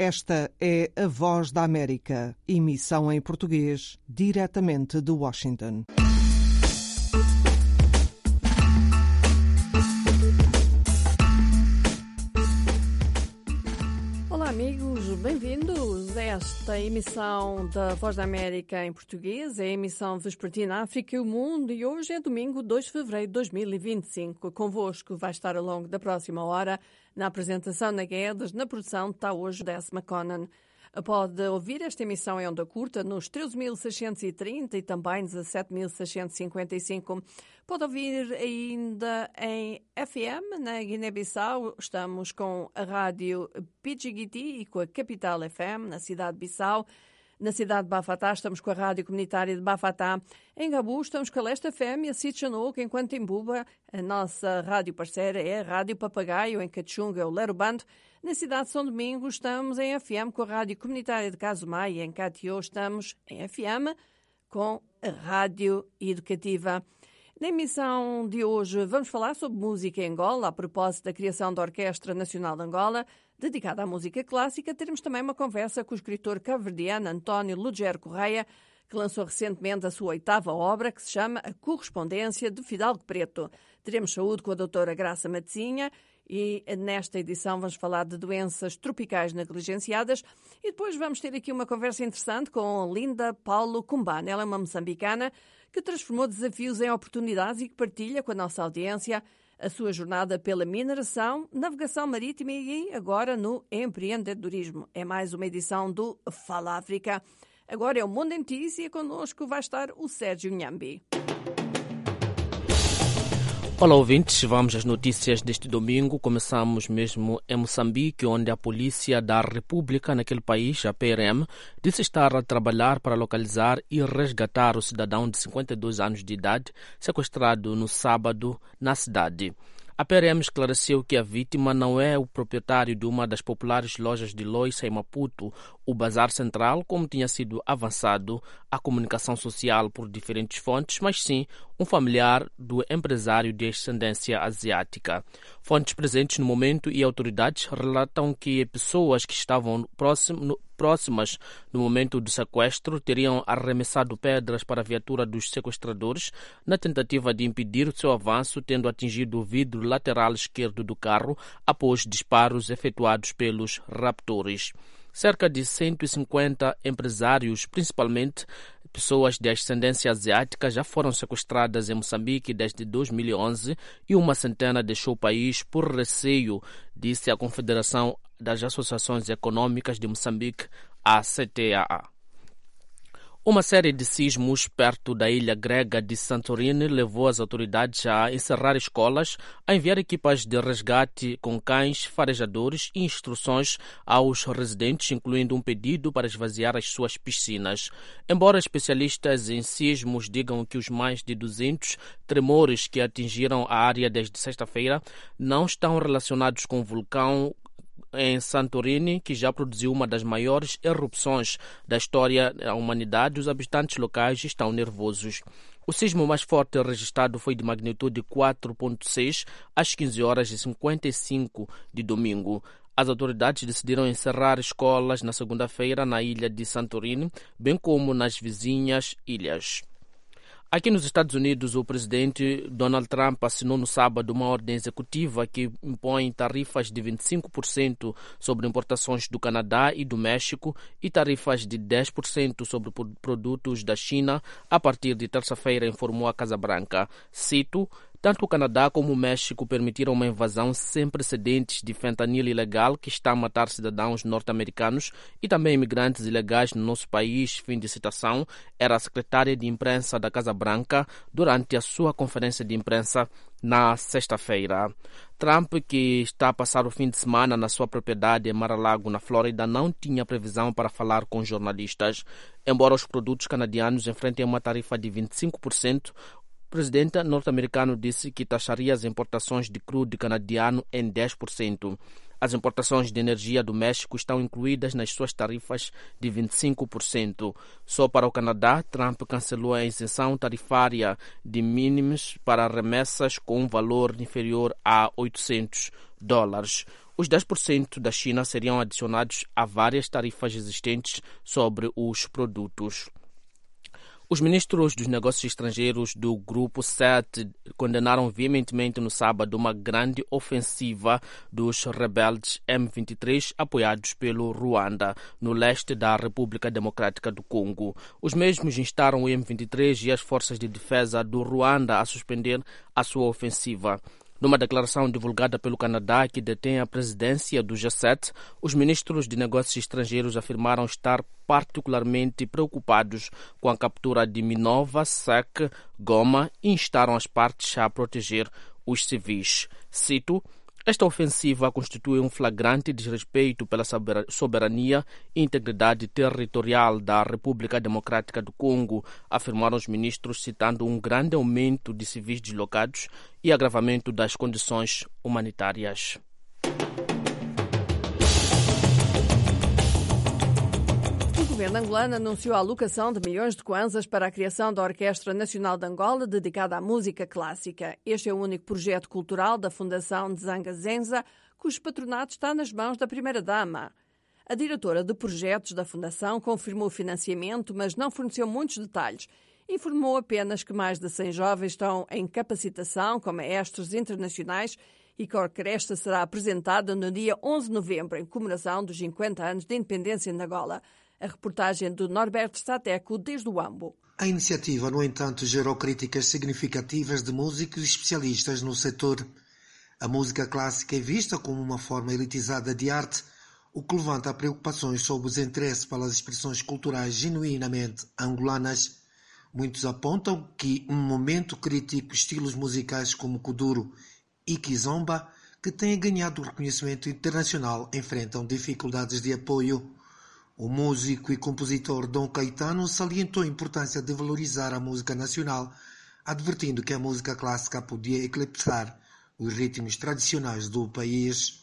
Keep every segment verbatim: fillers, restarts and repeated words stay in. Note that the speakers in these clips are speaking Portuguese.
Esta é a Voz da América, emissão em português, diretamente de Washington. Olá amigos, bem-vindos a esta emissão da Voz da América em português, é a emissão vespertina África e o Mundo, e hoje é domingo, dois de fevereiro de dois mil e vinte e cinco. Convosco vai estar ao longo da próxima hora na apresentação na Guedes, na produção está hoje Décima Conan. Pode ouvir esta emissão em onda curta nos treze mil seiscentos e trinta e também dezassete mil seiscentos e cinquenta e cinco. Pode ouvir ainda em F M na Guiné-Bissau. Estamos com a rádio Pidgiguiti e com a Capital F M na cidade de Bissau. Na cidade de Bafatá estamos com a rádio comunitária de Bafatá. Em Gabu estamos com a Leste F M e a Sitchanouk, enquanto em Buba a nossa rádio parceira é a Rádio Papagaio, em Cachunga é o Lero Bando. Na cidade de São Domingos estamos em F M com a rádio comunitária de Casumai e em Catió estamos em F M com a rádio educativa. Na emissão de hoje vamos falar sobre música em Angola, a propósito da criação da Orquestra Nacional de Angola, dedicada à música clássica. Teremos também uma conversa com o escritor cabo-verdiano António Lugero Correia, que lançou recentemente a sua oitava obra, que se chama A Correspondência de Fidalgo Preto. Teremos saúde com a doutora Graça Matezinha e nesta edição vamos falar de doenças tropicais negligenciadas e depois vamos ter aqui uma conversa interessante com Linda Paulo Cumbana. Ela é uma moçambicana que transformou desafios em oportunidades e que partilha com a nossa audiência a sua jornada pela mineração, navegação marítima e agora no empreendedorismo. É mais uma edição do Fala África. Agora é o Mundo em Notícia e connosco vai estar o Sérgio Nhambi. Olá ouvintes, vamos às notícias deste domingo. Começamos mesmo em Moçambique, onde a Polícia da República naquele país, a P R M, disse estar a trabalhar para localizar e resgatar o cidadão de cinquenta e dois anos de idade sequestrado no sábado na cidade. A P R M esclareceu que a vítima não é o proprietário de uma das populares lojas de loiça em Maputo, o Bazar Central, como tinha sido avançado à comunicação social por diferentes fontes, mas sim um familiar do empresário de ascendência asiática. Fontes presentes no momento e autoridades relatam que pessoas que estavam próximo, no, próximas no momento do sequestro teriam arremessado pedras para a viatura dos sequestradores na tentativa de impedir o seu avanço, tendo atingido o vidro lateral esquerdo do carro após disparos efetuados pelos raptores. Cerca de cento e cinquenta empresários, principalmente pessoas de ascendência asiática, já foram sequestradas em Moçambique desde dois mil e onze e uma centena deixou o país por receio, disse a Confederação das Associações Econômicas de Moçambique, a C T A A. Uma série de sismos perto da ilha grega de Santorini levou as autoridades a encerrar escolas, a enviar equipas de resgate com cães farejadores e instruções aos residentes, incluindo um pedido para esvaziar as suas piscinas. Embora especialistas em sismos digam que os mais de duzentos tremores que atingiram a área desde sexta-feira não estão relacionados com o vulcão em Santorini, que já produziu uma das maiores erupções da história da humanidade, os habitantes locais estão nervosos. O sismo mais forte registrado foi de magnitude quatro ponto seis às quinze horas e cinquenta e cinco de domingo. As autoridades decidiram encerrar escolas na segunda-feira na ilha de Santorini, bem como nas vizinhas ilhas. Aqui nos Estados Unidos, o presidente Donald Trump assinou no sábado uma ordem executiva que impõe tarifas de vinte e cinco por cento sobre importações do Canadá e do México e tarifas de dez por cento sobre produtos da China a partir de terça-feira, informou a Casa Branca. Cito: tanto o Canadá como o México permitiram uma invasão sem precedentes de fentanilo ilegal que está a matar cidadãos norte-americanos e também imigrantes ilegais no nosso país, fim de citação, era a secretária de imprensa da Casa Branca durante a sua conferência de imprensa na sexta-feira. Trump, que está a passar o fim de semana na sua propriedade em Mar-a-Lago, na Flórida, não tinha previsão para falar com jornalistas. Embora os produtos canadianos enfrentem uma tarifa de vinte e cinco por cento, o presidente norte-americano disse que taxaria as importações de crudo canadiano em dez por cento. As importações de energia do México estão incluídas nas suas tarifas de vinte e cinco por cento. Só para o Canadá, Trump cancelou a isenção tarifária de mínimos para remessas com um valor inferior a oitocentos dólares. Os dez por cento da China seriam adicionados a várias tarifas existentes sobre os produtos. Os ministros dos negócios estrangeiros do Grupo sete condenaram veementemente no sábado uma grande ofensiva dos rebeldes M vinte e três apoiados pelo Ruanda, no leste da República Democrática do Congo. Os mesmos instaram o M vinte e três e as forças de defesa do Ruanda a suspender a sua ofensiva. Numa declaração divulgada pelo Canadá, que detém a presidência do G sete, os ministros de negócios estrangeiros afirmaram estar particularmente preocupados com a captura de Minova, Sec, Goma e instaram as partes a proteger os civis. Cito: esta ofensiva constitui um flagrante desrespeito pela soberania e integridade territorial da República Democrática do Congo, afirmaram os ministros, citando um grande aumento de civis deslocados e agravamento das condições humanitárias. O governo angolano anunciou a alocação de milhões de kwanzas para a criação da Orquestra Nacional de Angola, dedicada à música clássica. Este é o único projeto cultural da Fundação Nzanga Zenza, cujo patronato está nas mãos da Primeira-Dama. A diretora de projetos da Fundação confirmou o financiamento, mas não forneceu muitos detalhes. Informou apenas que mais de cem jovens estão em capacitação com maestros internacionais e que a orquestra será apresentada no dia onze de novembro, em comemoração dos cinquenta anos de independência de Angola. A reportagem do Norberto Stateco desde o Ambo. A iniciativa, no entanto, gerou críticas significativas de músicos e especialistas no setor. A música clássica é vista como uma forma elitizada de arte, o que levanta preocupações sobre os interesses pelas expressões culturais genuinamente angolanas. Muitos apontam que, um momento crítico, estilos musicais como Kuduro e Kizomba, que têm ganhado reconhecimento internacional, enfrentam dificuldades de apoio. O músico e compositor Dom Caetano salientou a importância de valorizar a música nacional, advertindo que a música clássica podia eclipsar os ritmos tradicionais do país.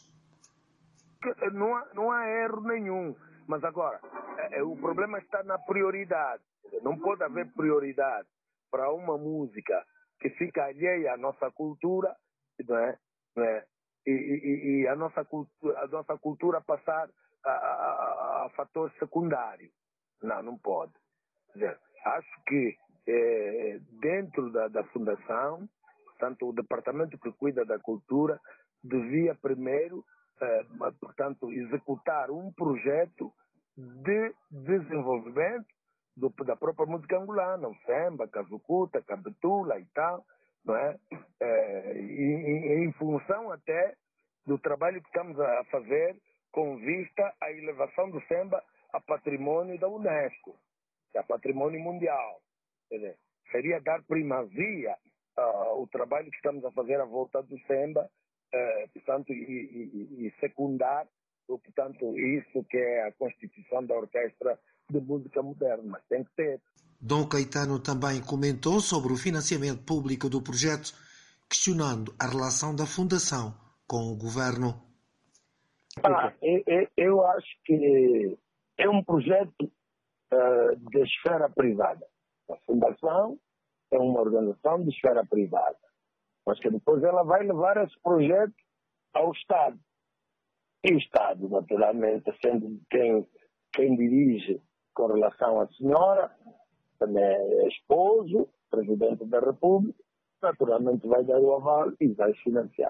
Não há, não há erro nenhum, mas agora, é, o problema está na prioridade. Não pode haver prioridade para uma música que fica alheia à nossa cultura, não é? Não é? E, e, e a, nossa cultura, a nossa cultura passar a, a, a fator secundário. Não, não pode. Quer dizer, acho que eh, dentro da, da Fundação, portanto, o departamento que cuida da cultura devia primeiro, eh, portanto, executar um projeto de desenvolvimento do, da própria música angolana, o samba, cazucuta, cabetula e tal, não é? Eh, e, e em função até do trabalho que estamos a fazer com vista à elevação do samba a patrimônio da Unesco, a patrimônio mundial. Quer dizer, seria dar primazia ao uh, trabalho que estamos a fazer à volta do samba, uh, portanto, e, e, e secundar, portanto, isso que é a constituição da Orquestra de Música Moderna, mas tem que ter. Dom Caetano também comentou sobre o financiamento público do projeto, questionando a relação da Fundação com o governo. Ah, eu, eu acho que é um projeto uh, de esfera privada. A Fundação é uma organização de esfera privada, mas que depois ela vai levar esse projeto ao Estado. E o Estado, naturalmente, sendo quem, quem dirige com relação à senhora, também é esposo, presidente da República, naturalmente vai dar o aval e vai financiar.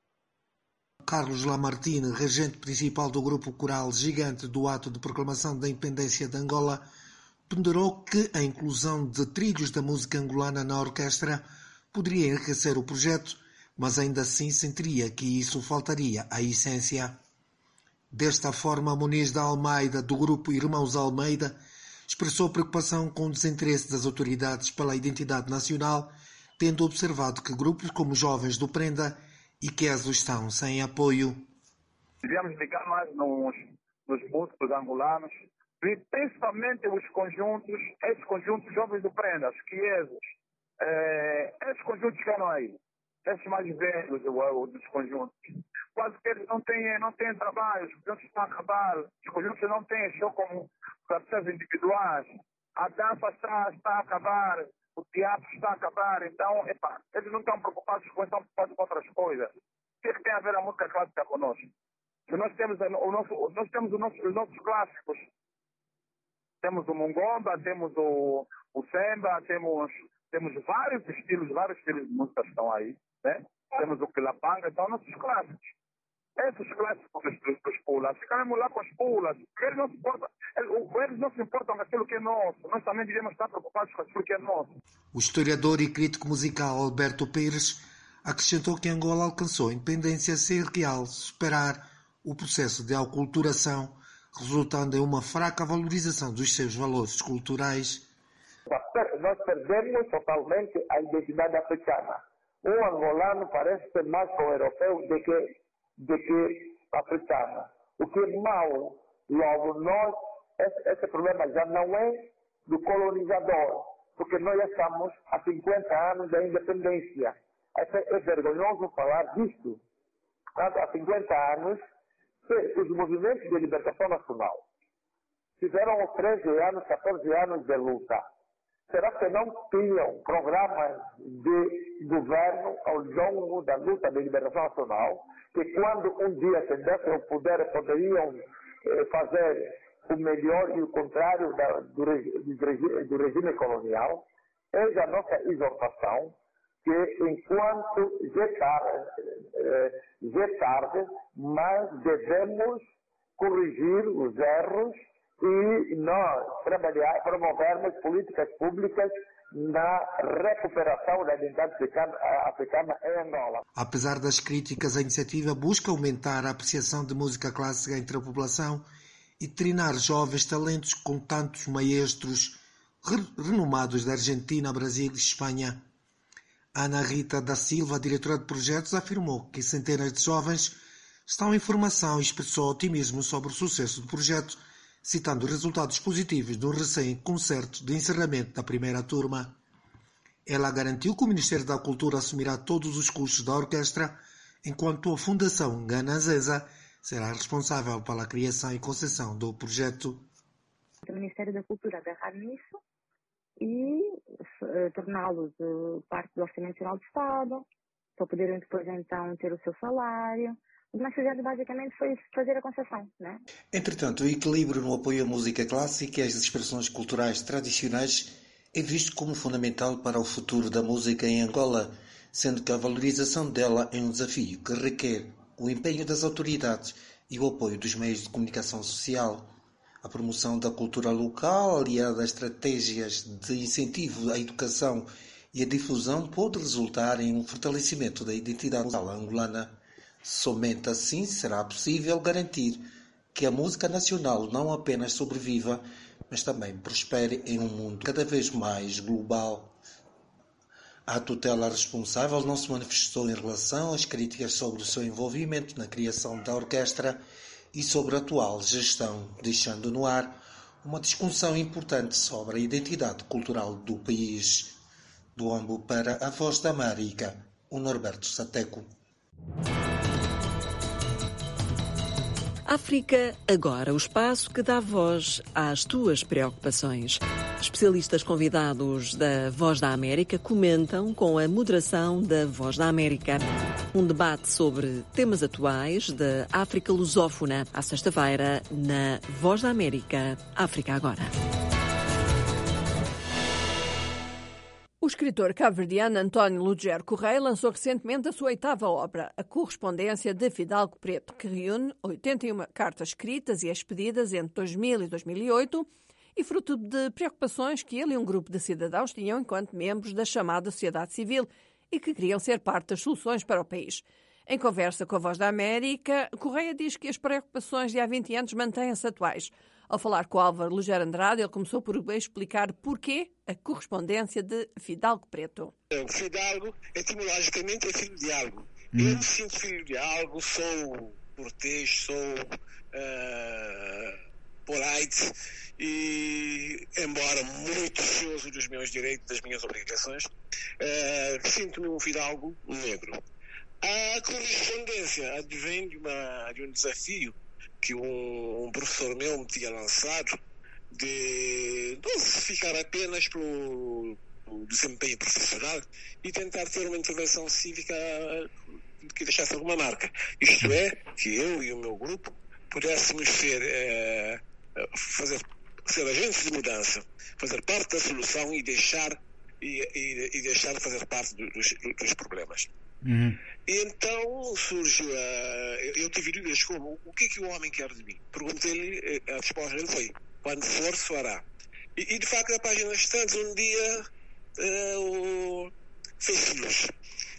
Carlos Lamartine, regente principal do grupo coral Gigante do ato de proclamação da independência de Angola, ponderou que a inclusão de trilhos da música angolana na orquestra poderia enriquecer o projeto, mas ainda assim sentiria que isso faltaria à essência. Desta forma, Muniz da Almeida, do grupo Irmãos Almeida, expressou preocupação com o desinteresse das autoridades pela identidade nacional, tendo observado que grupos como Jovens do Prenda e Queso estão sem apoio. Devíamos ligar mais nos, nos músicos angolanos, principalmente os conjuntos, esses conjuntos Jovens do Prenda, os Quesos, eh, esses conjuntos que eram aí, esses mais velhos dos conjuntos. Quase que eles não têm, não têm trabalho, os conjuntos estão a acabar, os conjuntos não têm show como artistas individuais, a dança está, está a acabar, o teatro está a acabar, então, epa, eles não estão preocupados com isso, estão preocupados com outras coisas. O que é que tem a ver a música clássica conosco? Nós temos, o nosso, nós temos o nosso, os nossos clássicos. Temos o Mungomba, temos o, o Semba, temos, temos vários estilos, vários estilos de música que estão aí, né? Temos o Quilapanga, então nossos clássicos. Esses clássicos dos pulas, ficaremos lá com as pulas, porque eles não se importam, eles não se importam com aquilo que é nosso, nós também devemos estar preocupados com aquilo que é nosso. O historiador e crítico musical Alberto Pires acrescentou que Angola alcançou a independência sem real superar o processo de aculturação, resultando em uma fraca valorização dos seus valores culturais. Nós perdemos totalmente a identidade africana. O angolano parece ser mais pro-europeu do que, do que africano. O que é mau, logo, nós, esse, esse problema já não é do colonizador, porque nós já estamos há cinquenta anos da independência. É, é vergonhoso falar disso. Há cinquenta anos, os movimentos de libertação nacional tiveram treze anos, catorze anos de luta. Será que não tinham programas de governo ao longo da luta de libertação nacional, que quando um dia tendessem ao poder poderiam eh, fazer o melhor e o contrário da, do, do, do regime colonial? É a nossa exortação que enquanto já é tarde, eh, já é tarde, mas devemos corrigir os erros e nós trabalhar, promovermos políticas públicas na recuperação da identidade africana, africana em Angola. Apesar das críticas, a iniciativa busca aumentar a apreciação de música clássica entre a população e treinar jovens talentos com tantos maestros renomados da Argentina, Brasil e Espanha. Ana Rita da Silva, diretora de projetos, afirmou que centenas de jovens estão em formação e expressou otimismo sobre o sucesso do projeto, citando resultados positivos do recém-concerto de encerramento da primeira turma. Ela garantiu que o Ministério da Cultura assumirá todos os custos da orquestra, enquanto a Fundação Ganazesa será responsável pela criação e concessão do projeto. O Ministério da Cultura agarrar nisso e uh, torná-los uh, parte do Orçamento Nacional do Estado, para poderem depois então ter o seu salário. O que nós fizemos basicamente foi fazer a concessão, né? Entretanto, o equilíbrio no apoio à música clássica e às expressões culturais tradicionais é visto como fundamental para o futuro da música em Angola, sendo que a valorização dela é um desafio que requer o empenho das autoridades e o apoio dos meios de comunicação social. A promoção da cultura local, aliada a estratégias de incentivo à educação e à difusão, pode resultar em um fortalecimento da identidade musical angolana. Somente assim será possível garantir que a música nacional não apenas sobreviva, mas também prospere em um mundo cada vez mais global. A tutela responsável não se manifestou em relação às críticas sobre o seu envolvimento na criação da orquestra e sobre a atual gestão, deixando no ar uma discussão importante sobre a identidade cultural do país. Do Ambo para a Voz da América, o Norberto Sateco. África Agora, o espaço que dá voz às tuas preocupações. Especialistas convidados da Voz da América comentam com a moderação da Voz da América. Um debate sobre temas atuais da África lusófona, à sexta-feira, na Voz da América, África Agora. O escritor cabo-verdiano António Lugero Correia lançou recentemente a sua oitava obra, A Correspondência de Fidalgo Preto, que reúne oitenta e uma cartas escritas e expedidas entre dois mil e dois mil e oito e fruto de preocupações que ele e um grupo de cidadãos tinham enquanto membros da chamada sociedade civil e que queriam ser parte das soluções para o país. Em conversa com a Voz da América, Correia diz que as preocupações de há vinte anos mantêm-se atuais. Ao falar com Álvaro Lugero Andrade, ele começou por explicar porquê a correspondência de Fidalgo Preto. O Fidalgo, etimologicamente, é filho de algo. Hum. Eu me sinto filho de algo, sou cortês, sou uh, polite e, embora muito cioso dos meus direitos, das minhas obrigações, uh, sinto-me um fidalgo negro. A correspondência advém de, uma, de um desafio que um, um professor meu me tinha lançado de não ficar apenas pelo, pelo desempenho profissional e tentar ter uma intervenção cívica que deixasse alguma marca. Isto é, que eu e o meu grupo pudéssemos ser, é, fazer, ser agentes de mudança, fazer parte da solução e deixar, e, e, e deixar de fazer parte do, dos, dos problemas. Uhum. E então surge, uh, eu tive dúvidas como, o que é que o homem quer de mim? Perguntei-lhe, a resposta dele foi, quando for, se fará. E, e de facto, a página estante, um dia, uh, fez luz.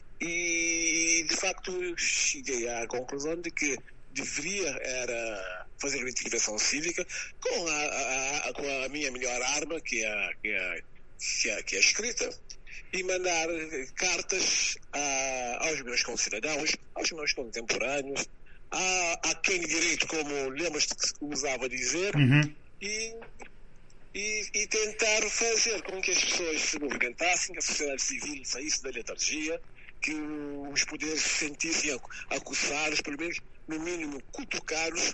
E de facto, eu cheguei à conclusão de que deveria era fazer uma intervenção cívica com a, a, a, com a minha melhor arma, que é a, que é, que é, que é a escrita, e mandar cartas a, aos meus concidadãos, aos meus contemporâneos, a, a quem de direito, como lembras-te que usava dizer, uhum. e, e, e tentar fazer com que as pessoas se movimentassem, que a sociedade civil saísse da letargia, que os poderes se sentissem acossados, pelo menos, no mínimo, cutucados,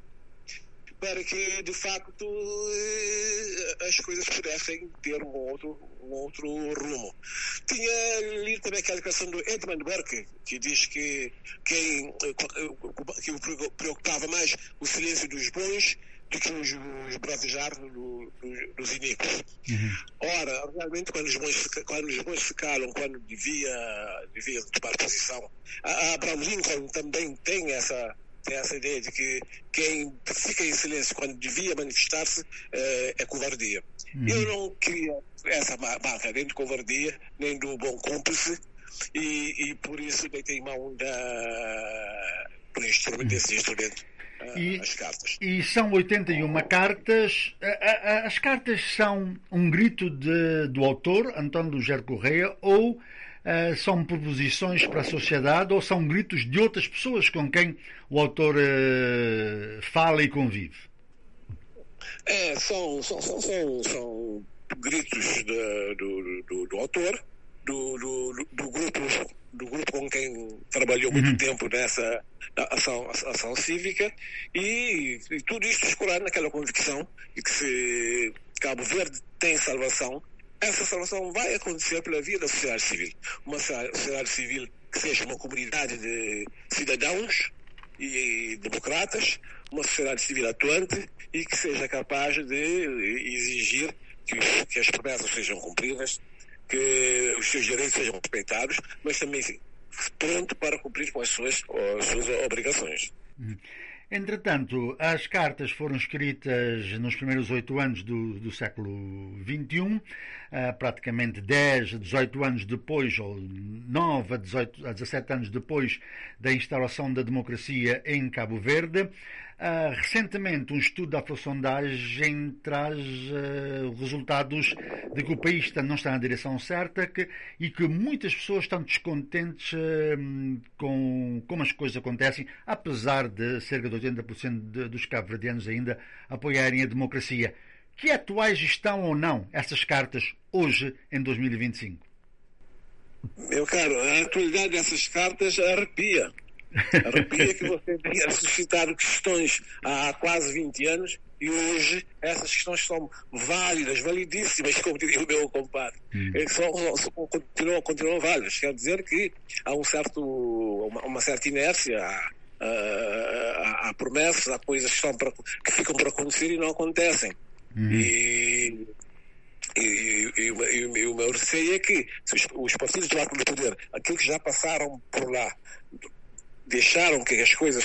para que, de facto, as coisas pudessem ter um outro, um outro rumo. Tinha lido também aquela canção do Edmund Burke, que diz que quem que o preocupava mais o silêncio dos bons do que os, os bravejar do, dos, dos iníquos. Uhum. Ora, realmente, quando os bons, quando os bons se calam, quando devia, devia tomar posição, a, a Abraham Lincoln também tem essa... tem essa ideia de que quem fica em silêncio quando devia manifestar-se é, é covardia. Uhum. Eu não queria essa marca nem de covardia, nem do bom cúmplice, e, e por isso deitei mão da, do instrumento, desse instrumento, e, as cartas. E são oitenta e uma cartas. As cartas são um grito de, do autor, António Lugero Correia, ou Uh, são proposições para a sociedade ou são gritos de outras pessoas com quem o autor uh, fala e convive? É, são, são, são, são, são gritos de, do, do, do autor, do, do, do, grupo, do grupo com quem trabalhou muito uhum. tempo nessa ação, ação cívica, e, e tudo isto escorado naquela convicção de que se Cabo Verde tem salvação, essa salvação vai acontecer pela via da sociedade civil. Uma sociedade civil que seja uma comunidade de cidadãos e democratas, uma sociedade civil atuante e que seja capaz de exigir que, que as promessas sejam cumpridas, que os seus direitos sejam respeitados, mas também pronto para cumprir com as suas, as suas obrigações. Hum. Entretanto, as cartas foram escritas nos primeiros oito anos do, do século vinte e um, uh, praticamente dez, dezoito anos depois, ou nove a, dezoito, a dezassete anos depois da instauração da democracia em Cabo Verde. Uh, recentemente, um estudo da afrosondagem traz uh, resultados de que o país não está na direção certa que, e que muitas pessoas estão descontentes uh, com como as coisas acontecem, apesar de cerca de oitenta por cento de, dos cabo-verdianos ainda apoiarem a democracia. Que atuais estão ou não essas cartas hoje, em dois mil e vinte e cinco? Meu caro, a atualidade dessas cartas arrepia. Arrepia que você tenha suscitado questões há quase vinte anos e hoje essas questões são válidas, validíssimas, como diria o meu compadre. Hum. São, são, continuam, continuam válidas. Quer dizer que há um certo, uma, uma certa inércia, há, há, há promessas, há coisas que, estão para, que ficam para acontecer e não acontecem. Hum. E, e, e, e, e, e o meu receio é que os, os partidos do arco do poder, aqueles que já passaram por lá, deixaram que as coisas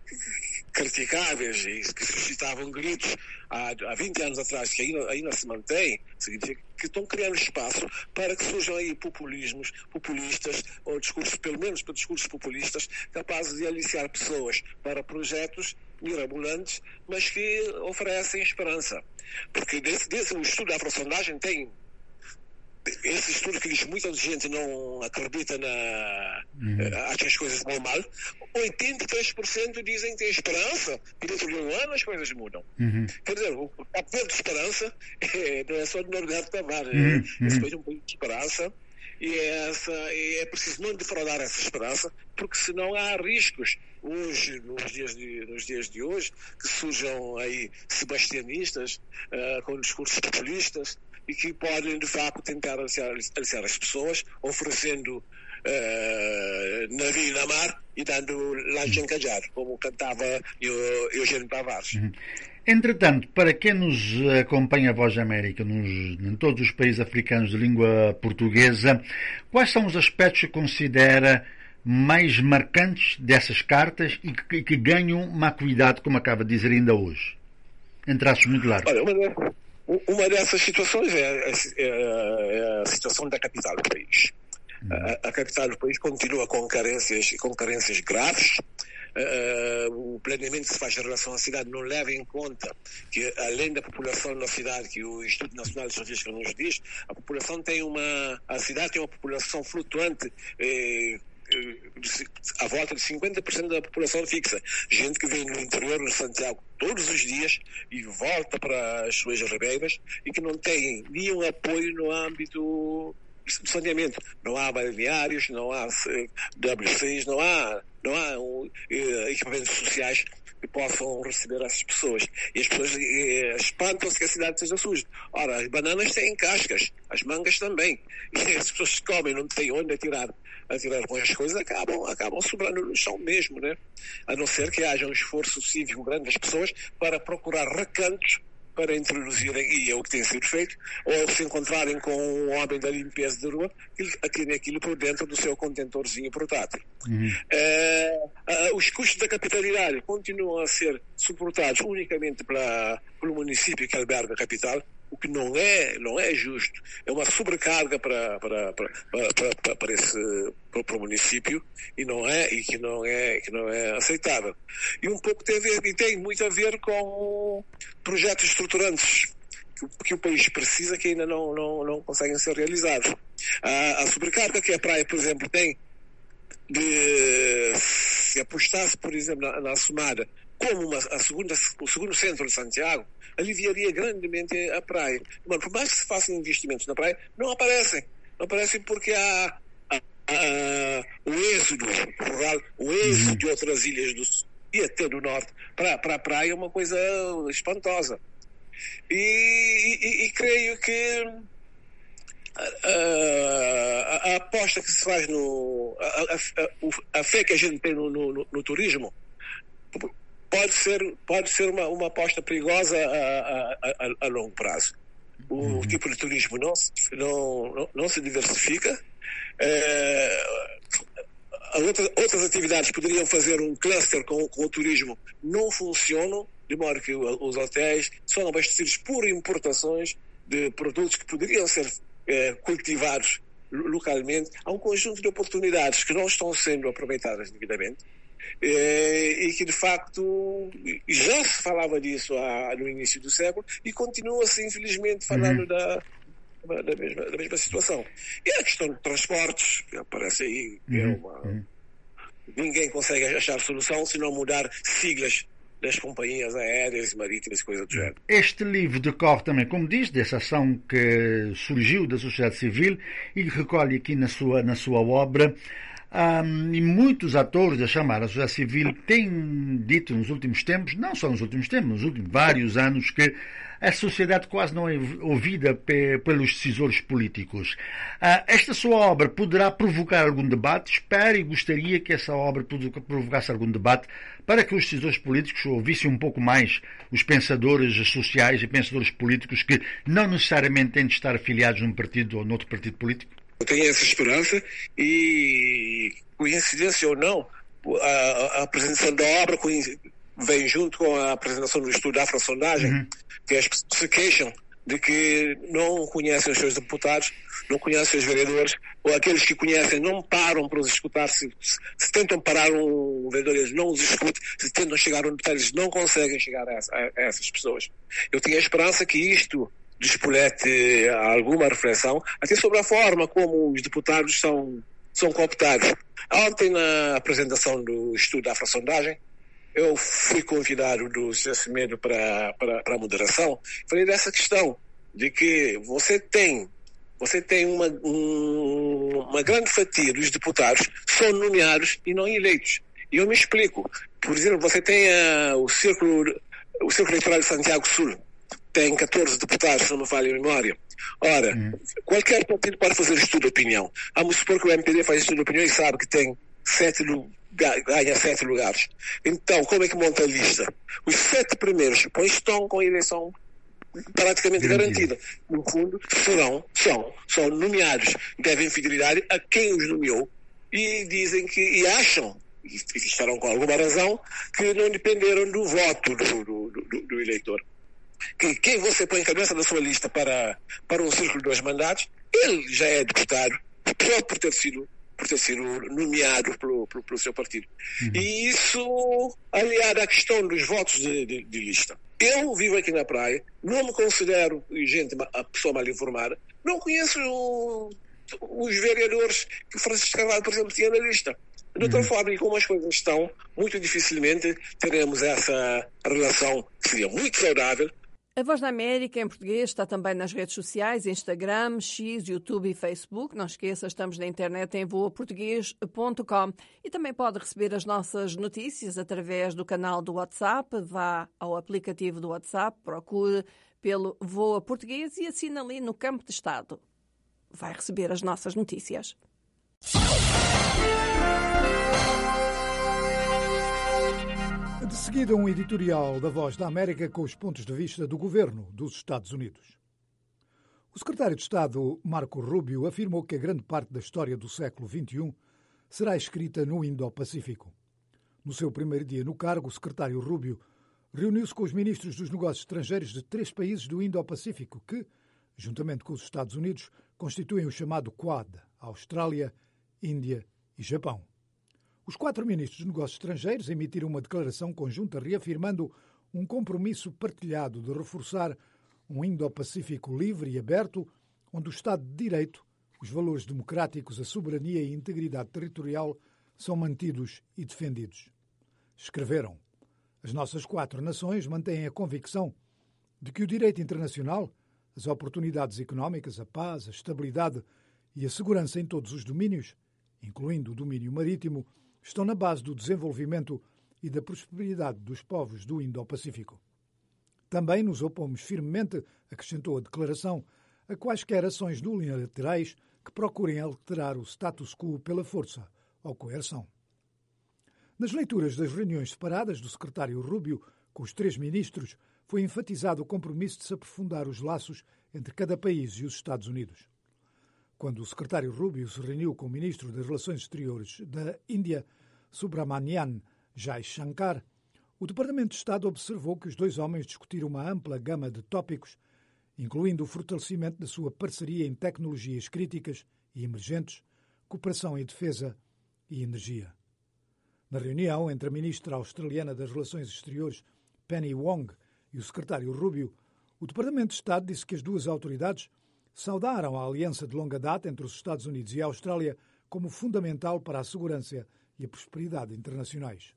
criticáveis e que suscitavam gritos há, há vinte anos atrás, que ainda, ainda se mantêm, significa que estão criando espaço para que surjam aí populismos, populistas, ou discursos, pelo menos para discursos populistas, capazes de aliciar pessoas para projetos mirabolantes, mas que oferecem esperança. Porque desse, desse o estudo da afrosondagem tem esse estudo que diz que muita gente não acredita na... Uhum. Acha que as coisas vão mal. oitenta e três por cento dizem que tem esperança e dentro de um ano as coisas mudam. Uhum. Quer dizer, o papel de esperança é, não é só de Norberto Tavares. Uhum. É, esse país é um país de esperança e é, essa, é preciso não defraudar essa esperança, porque senão há riscos hoje, nos dias de, nos dias de hoje, que surjam aí sebastianistas uh, com discursos populistas e que podem, de facto, tentar aliciar, aliciar as pessoas, oferecendo uh, navio na mar e dando lancha encalhar, como cantava Eugênio Tavares. Uhum. Entretanto, para quem nos acompanha a Voz da América nos, em todos os países africanos de língua portuguesa, quais são os aspectos que considera mais marcantes dessas cartas e que, que ganham uma acuidade, como acaba de dizer ainda hoje? Em traços muito largos. Olha, uma, de, uma dessas situações é, é, é a situação da capital do país. Hum. A, a capital do país continua com carências, com carências graves. Uh, o planeamento que se faz em relação à cidade não leva em conta que, além da população da cidade, que o Instituto Nacional de Estatística nos diz, a população tem uma, a cidade tem uma população flutuante, eh, à volta de cinquenta por cento da população fixa, gente que vem no interior de Santiago todos os dias e volta para as suas ribeiras e que não tem nenhum apoio no âmbito do saneamento. Não há balneários, não há W Cs, não há, não há um, eh, equipamentos sociais que possam receber essas pessoas. E as pessoas eh, espantam-se que a cidade esteja suja. Ora, as bananas têm cascas, as mangas também. E as pessoas que comem não têm onde atirar, atirar com as coisas, acabam, acabam sobrando no chão mesmo, né? A não ser que haja um esforço cívico grande das pessoas para procurar recantos para introduzirem, e é o que tem sido feito, ou se encontrarem com um homem da limpeza de rua, atirem aquilo por dentro do seu contentorzinho portátil. Uhum. É, uh, os custos da capitalidade continuam a ser suportados unicamente pela, pelo município que alberga a capital, o que não é, não é justo. É uma sobrecarga para, para, para, para, para, para esse para, para o município e não é e que não é que não é aceitável. E um pouco tem a ver, e tem muito a ver com projetos estruturantes que, que o país precisa, que ainda não não, não conseguem ser realizados. A, a sobrecarga que a praia, por exemplo, tem de se apostasse, por exemplo, na, na Assumada como uma, a segunda, o segundo centro de Santiago, aliviaria grandemente a praia. Mas por mais que se façam investimentos na praia, não aparecem. Não aparecem porque há, há, há o êxodo rural, o êxodo de outras ilhas do sul e até do norte para, para a praia é uma coisa espantosa. E, e, e creio que a, a, a aposta que se faz no... A, a, a fé que a gente tem no, no, no turismo pode ser, pode ser uma, uma aposta perigosa a, a, a, a longo prazo. O uhum. tipo de turismo não, não, não, não se diversifica. É, outras, outras atividades poderiam fazer um cluster com, com o turismo, não funcionam, de modo que os hotéis são abastecidos por importações de produtos que poderiam ser é, cultivados localmente. Há um conjunto de oportunidades que não estão sendo aproveitadas devidamente. É, e que de facto já se falava disso há, no início do século e continua-se infelizmente falando uhum. da, da, mesma, da mesma situação. E a questão de transportes, que aparece aí, uhum. é uma, uhum. ninguém consegue achar solução se não mudar siglas das companhias aéreas e marítimas e coisas do género. Este livro decorre também, como diz, dessa ação que surgiu da sociedade civil e que recolhe aqui na sua, na sua obra. Um, e muitos atores da chamada sociedade civil têm dito nos últimos tempos, não só nos últimos tempos, nos últimos vários anos, que a sociedade quase não é ouvida pe, pelos decisores políticos. Uh, esta sua obra poderá provocar algum debate? Espero e gostaria que essa obra provocasse algum debate para que os decisores políticos ouvissem um pouco mais os pensadores sociais e pensadores políticos que não necessariamente têm de estar afiliados num partido ou noutro partido político. Eu tenho essa esperança e, coincidência ou não, a, a apresentação da obra vem junto com a apresentação do estudo da afrosondagem, uhum. que é a specification de que não conhecem os seus deputados, não conhecem os vereadores, ou aqueles que conhecem não param para os escutar. Se, se tentam parar um vereador, eles não os escutam. Se tentam chegar a um deputado, eles não conseguem chegar a, essa, a, a essas pessoas. Eu tenho a esperança que isto despolete alguma reflexão, até sobre a forma como os deputados são, são cooptados. Ontem, na apresentação do estudo da afrosondagem, eu fui convidado do José Semedo para, para, para a moderação. Falei dessa questão, de que você tem, você tem uma, um, uma grande fatia dos deputados são nomeados e não eleitos. E eu me explico. Por exemplo, você tem uh, o, círculo, o Círculo Eleitoral de Santiago Sul, tem catorze deputados, se não me falha a memória. Ora, hum. qualquer partido pode fazer estudo de opinião. Vamos supor que o M P D faz estudo de opinião e sabe que tem sete lugares, ganha sete lugares. Então, como é que monta a lista? Os sete primeiros depois estão com a eleição praticamente garantida. No fundo, serão, são, são nomeados, devem fidelidade a quem os nomeou e dizem que, e acham, e estarão com alguma razão, que não dependeram do voto do, do, do, do eleitor. Que quem você põe em cabeça da sua lista para, para um círculo de dois mandatos, ele já é deputado, só por ter sido, por ter sido nomeado pelo, pelo, pelo seu partido. Uhum. E isso, aliado à questão dos votos de, de, de lista. Eu vivo aqui na praia, não me considero gente, a pessoa mal informada, não conheço o, os vereadores que o Francisco Carvalho, por exemplo, tinha na lista. De outra forma, e como as coisas estão, muito dificilmente teremos essa relação que seria muito saudável. A Voz da América, em português, está também nas redes sociais, Instagram, X, YouTube e Facebook. Não esqueça, estamos na internet em voa português ponto com. E também pode receber as nossas notícias através do canal do WhatsApp. Vá ao aplicativo do WhatsApp, procure pelo Voa Português e assina ali no campo de estado. Vai receber as nossas notícias. De seguida, um editorial da Voz da América com os pontos de vista do governo dos Estados Unidos. O secretário de Estado, Marco Rubio, afirmou que a grande parte da história do século vinte e um será escrita no Indo-Pacífico. No seu primeiro dia no cargo, o secretário Rubio reuniu-se com os ministros dos negócios estrangeiros de três países do Indo-Pacífico que, juntamente com os Estados Unidos, constituem o chamado Quad: Austrália, Índia e Japão. Os quatro ministros de negócios estrangeiros emitiram uma declaração conjunta reafirmando um compromisso partilhado de reforçar um Indo-Pacífico livre e aberto, onde o Estado de Direito, os valores democráticos, a soberania e a integridade territorial são mantidos e defendidos. Escreveram: as nossas quatro nações mantêm a convicção de que o direito internacional, as oportunidades económicas, a paz, a estabilidade e a segurança em todos os domínios, incluindo o domínio marítimo, estão na base do desenvolvimento e da prosperidade dos povos do Indo-Pacífico. Também nos opomos firmemente, acrescentou a declaração, a quaisquer ações unilaterais que procurem alterar o status quo pela força ou coerção. Nas leituras das reuniões separadas do secretário Rubio com os três ministros, foi enfatizado o compromisso de se aprofundar os laços entre cada país e os Estados Unidos. Quando o secretário Rubio se reuniu com o ministro das Relações Exteriores da Índia, Subramanian Jaishankar, o Departamento de Estado observou que os dois homens discutiram uma ampla gama de tópicos, incluindo o fortalecimento da sua parceria em tecnologias críticas e emergentes, cooperação em defesa e energia. Na reunião entre a ministra australiana das Relações Exteriores, Penny Wong, e o secretário Rubio, o Departamento de Estado disse que as duas autoridades saudaram a aliança de longa data entre os Estados Unidos e a Austrália como fundamental para a segurança e a prosperidade internacionais.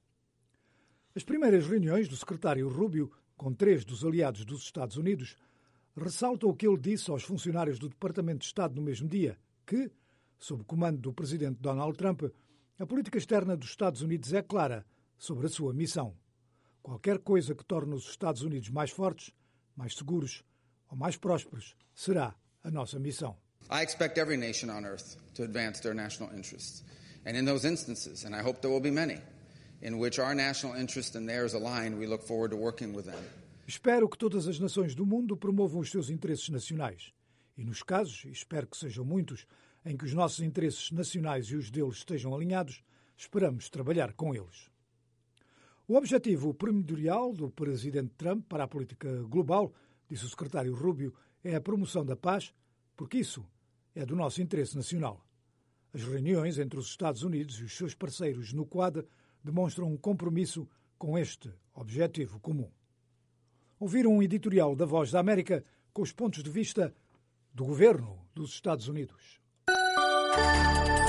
As primeiras reuniões do secretário Rubio com três dos aliados dos Estados Unidos ressaltam o que ele disse aos funcionários do Departamento de Estado no mesmo dia, que, sob o comando do presidente Donald Trump, a política externa dos Estados Unidos é clara sobre a sua missão. Qualquer coisa que torne os Estados Unidos mais fortes, mais seguros ou mais prósperos será a nossa missão. I expect every nation on earth to advance their national interests. And in those instances, and I hope there will be many, in which our national interest and theirs align, we look forward to working with them. Espero que todas as nações do mundo promovam os seus interesses nacionais. E nos casos, e espero que sejam muitos, em que os nossos interesses nacionais e os deles estejam alinhados, esperamos trabalhar com eles. O objetivo primordial do presidente Trump para a política global, disse o secretário Rubio, é a promoção da paz, porque isso é do nosso interesse nacional. As reuniões entre os Estados Unidos e os seus parceiros no Quad demonstram um compromisso com este objetivo comum. Ouviram um editorial da Voz da América com os pontos de vista do governo dos Estados Unidos.